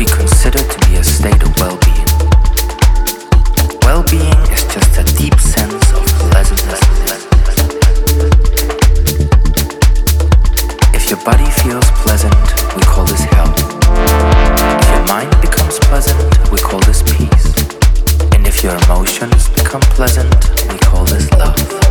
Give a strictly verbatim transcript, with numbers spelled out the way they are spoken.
we consider to be a state of well-being. Well-being is just a deep sense of pleasantness. If your body feels pleasant, we call this health. If your mind becomes pleasant, we call this peace. And if your emotions become pleasant, we call this love.